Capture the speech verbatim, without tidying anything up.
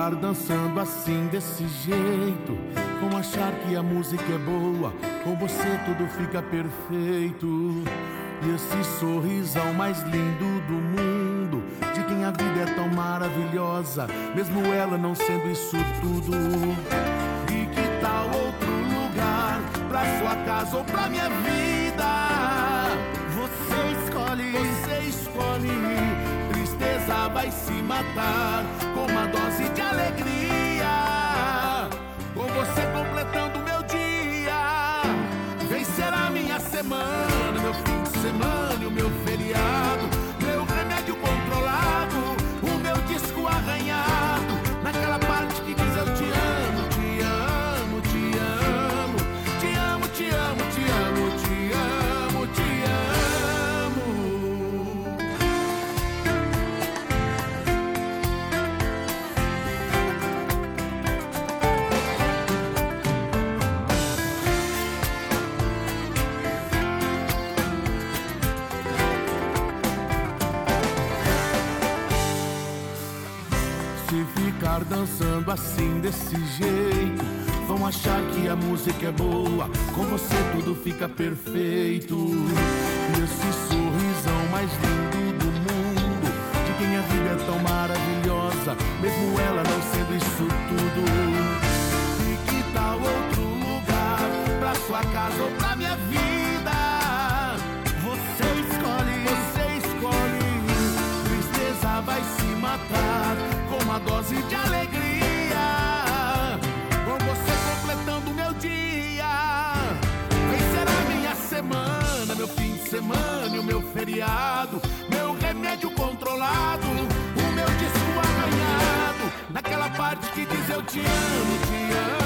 ficar dançando assim desse jeito, vão achar que a música é boa, com você tudo fica perfeito. E esse sorrisão mais lindo do mundo, de quem a vida é tão maravilhosa, mesmo ela não sendo isso tudo. E que tal outro lugar, pra sua casa ou pra minha vida? Você escolhe, você escolhe. Tristeza vai se matar com uma dose de alegria, com você completando meu dia. Vencerá minha semana, meu fim de semana e o meu feriado, meu remédio controlado, o meu disco arranhado, naquela parte que diz eu te amo, te amo, te amo, te amo, te amo, te amo, te amo, te amo. Se ficar dançando assim desse jeito, vão achar que a música é boa, com você tudo fica perfeito. E esse sorrisão mais lindo do mundo, de quem a vida é tão maravilhosa, mesmo ela não sendo isso tudo. E que tal outro lugar, pra sua casa ou pra minha vida? Você escolhe, você escolhe. Tristeza vai se matar com uma dose de alegria, com você completando meu dia. Vencerá minha semana, meu fim de semana e o meu feriado, meu remédio controlado, o meu disco arranhado, naquela parte que diz eu te amo, te amo.